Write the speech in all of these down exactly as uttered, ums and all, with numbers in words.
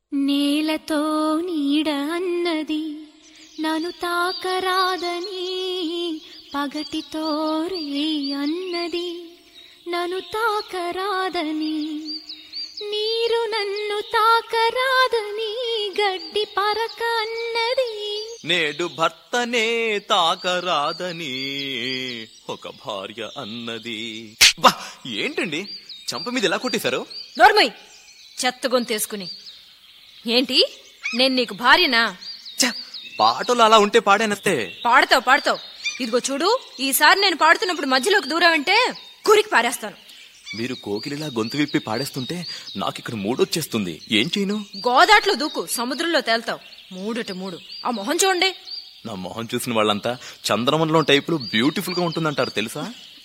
నేలతో నీడ అన్నది నన్ను తాకరాదని, పగటితో రే అన్నది నన్ను తాకరాదని, నీరు నన్ను తాకరాదని గడ్డి పరక అన్నది. నేడు భర్తనే తాకరాదని ఒక భార్య అన్నది. బా ఏంటండి చంప మీద ఎలా కొట్టేశారు? నోర్మయ్, చెత్త గొంతేసుకుని. ఏంటి నేను నీకు భార్యనా? పాటలు అలా ఉంటే పాడేనస్తే. పాడతావు పాడతావు. ఇదిగో చూడు, ఈసారి నేను పాడుతున్నప్పుడు మధ్యలోకి దూరావంటే కురికి పారేస్తాను. మీరు కోకిలిలా గొంతు విప్పి పాడేస్తుంటే నాకిక్కడ మూడొచ్చేస్తుంది. ఏం చేయను? గోదాట్లో దూకు, సముద్రంలో తేల్తావు. మూడట మూడు. ఆ మొహం చూడండి. నా మొహం చూసిన వాళ్ళంతా చంద్రమండలం టైపులో బ్యూటిఫుల్ గా ఉంటుందంటారు తెలుసా?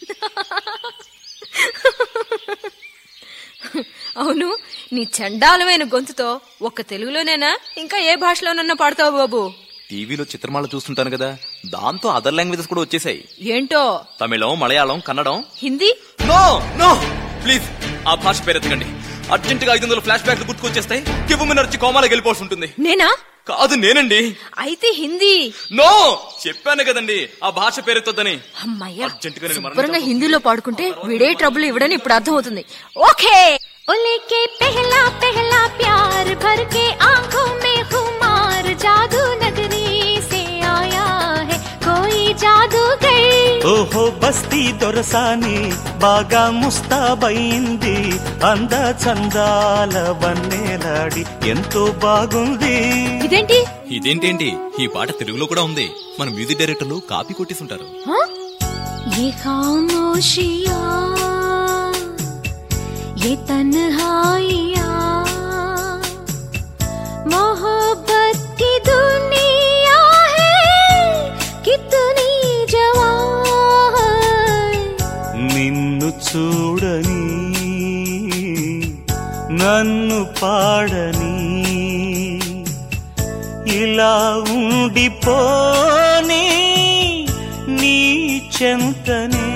అవును, నీ చండాలమైన గొంతుతో ఒక్క తెలుగులోనేనా ఇంకా ఏ భాషలోనన్నా పాడతావు బాబు? టీవీలో చిత్రమాల చూస్తుంటాను కదా, దాంతో అదర్ లాంగ్వేజెస్ కూడా వచ్చేసాయి. ఏంటో? తమిళం, మలయాళం, కన్నడం, హిందీ. నో నో ప్లీజ్, ఆ భాష పేరెత్తకండి. అర్జెంట్ గా ఐదు వందల ఫ్లాష్ బ్యాక్లు గుర్తుకొచ్చేస్తాయి. కివ్వుమినర్చి కోమాలో గెలిపోవాల్సి ఉంటుంది. నేనా? కాదు, నేనండి. అయితే హిందీ. నో, చెప్పాను కదండి ఆ భాష పేరెత్తొద్దని. అమ్మయ్యా, శుభ్రంగా హిందీలో పాడుకుంటే వీడే ట్రబుల్ ఇవ్వడని ఇప్పుడు అర్థం అవుతుంది. ఓకే. ओलेके पहला पहला प्यार भर के आंखों में खुमार, जादू नगरी से आया है कोई जादूगर. ఓహో బస్తీ దొరసాని బాగా ముస్తాబైంది, అంద చందాల వన్నేలాడి ఎంతో బాగుంది. ఇదేంటి ఇదేంటేంటి ఈ పాట తెలుగులో కూడా ఉంది. మన మ్యూజిక్ డైరెక్టర్లు కాపీ కొట్టేసుంటారు. ये खामोशिया ये तन्हाइया मोहब्बत की दुनिया है कितनी जवान. నిన్ను చూడని నన్ను పాడని ఇలా ఉండిపోని నీ చెంతనే.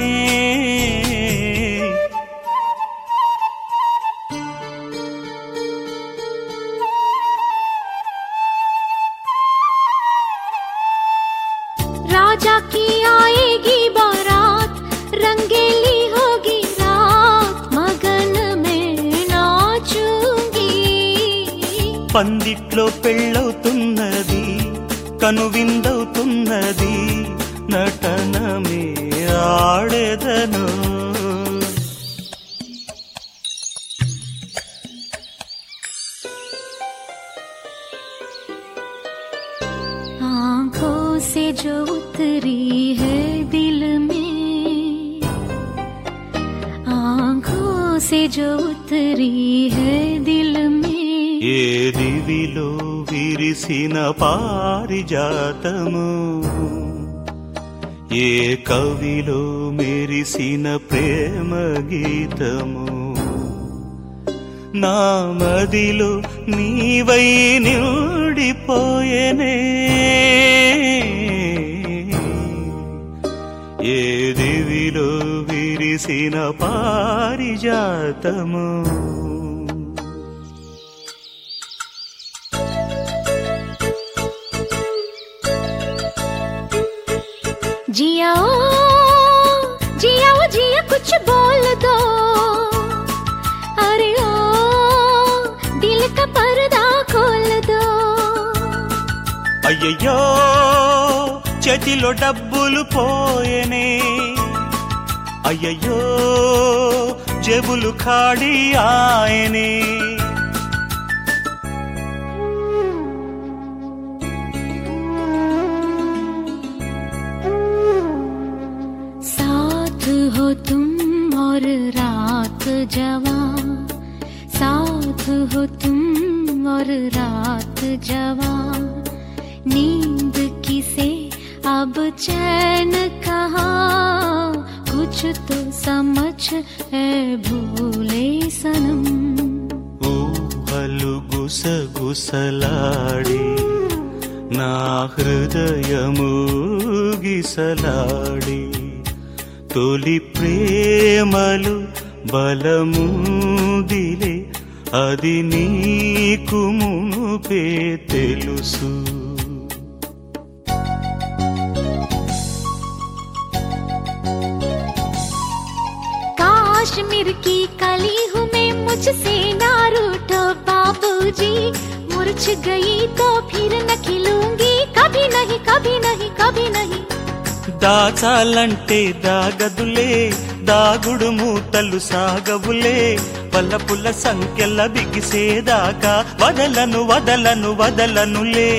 राजा की आएगी बारात, रंगेली होगी रात, मगन में नाचूंगी. పందిట్లో పెళ్ళవుతున్నది, కనువిందవుతున్నది, నటనమే ఆడెదను. आंखों से जो उतरी है दिल में, आंखों से जो उतरी है दिल में. ఏ దివిలో విరిసిన పారిజాతము, ఏ కవిలో మెరిసిన ప్రేమ గీతము, నా మదిలో నీవై నిండిపోయేనే. ఏ దివిలో విరిసిన పారిజాతము. जिया ओ जिया ओ जिया कुछ बोल दो, अरे ओ दिल का पर्दा खोल दो. అయ్యయ్యో చేతిలో డబ్బులు పోయేనే, అయ్యయ్యో జేబులు ఖాళీ ఆయనే. साथ हो तुम और रात जवां, साथ हो तुम और रात जवां, नींद किसे अब चैन कहाँ, कुछ तो समझ है भूले सनम. ఊహలు గుసగుసలాడి నా హృదయము గిసలాడి, తొలి ప్రేమలు బలముదిలే అది నీకు మునుపే తెలుసు. काश्मीर की कली हूँ मैं मुझसे ना रूठो बाबूजी, मुरझ गई तो फिर न खिलूंगी कभी नहीं कभी नहीं कभी नहीं. దాచాలంటే దాగదులే, దాగుడు మూతలు సాగవులే, పల్లపుల సంఖ్యల బిగిసేదాకా వదలను వదలను వదలనులే.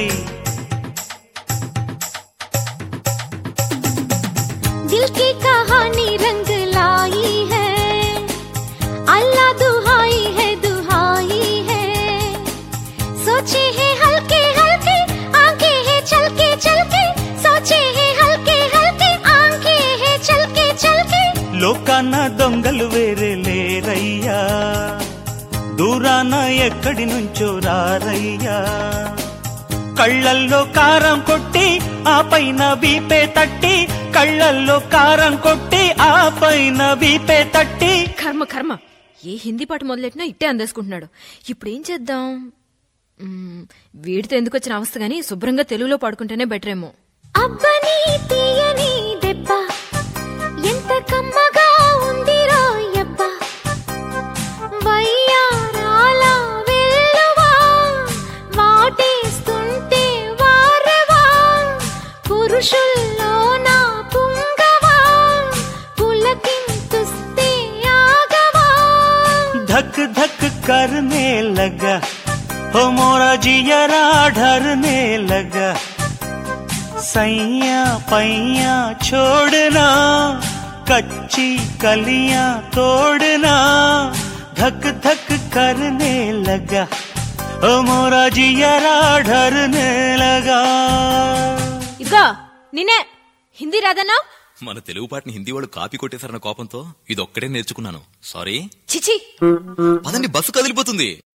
दिल की कहानी रंग लाई है, अल्लाह दुहाई है दुहाई है. सोचे है हल्के हल्के आंखें है चलके चलके, सोचे है हल्के हल्के आंखें है चलके चलके. లోకాన దొంగలు వేరే లేరయ్యా, దూరాన ఎక్కడి నుంచో రారయ్యా. కళ్ళల్లో కారం కొట్టి ఆ పైన వీపే తట్టి, కళ్ళల్లో కారం కొట్టి ఆ పైన వీపే తట్టి. కర్మ కర్మ, ఏ హిందీ పాట మొదలెట్టినా ఇట్టే అందేసుకుంటున్నాడు. ఇప్పుడు ఏం చేద్దాం? మ్మ్, వీడితో ఎందుకు వచ్చిన అవస్థ గానీ శుభ్రంగా తెలుగులో పాడుకుంటేనే బెటర్ ఏమో. అబ్బని తీయని దెబ్బ ఎంత కమ్మగా ఉంది రోయబ్బ, వయ్యారాల వెల్లువా వాటేస్తుంటే వారవా, పురుషుల్లో నా పుంగవా పులకింతుస్తే ఆగవా. धक धक करने लगा हो मोरा जियरा ढरने लगा, सैया पैया छोड़ना कच्ची कलियां तोड़ना. धक धक करने लगा हो मोरा जियरा ढरने लगा. ఇదిగో నిన్నే హిందీ రాదన్నా? మన తెలుగు పాటని హిందీ వాళ్ళు కాపీ కొట్టేశారన్న కోపంతో ఇదొక్కడే నేర్చుకున్నాను. సారీ. చిచి, పదండి, బస్సు కదిలిపోతుంది.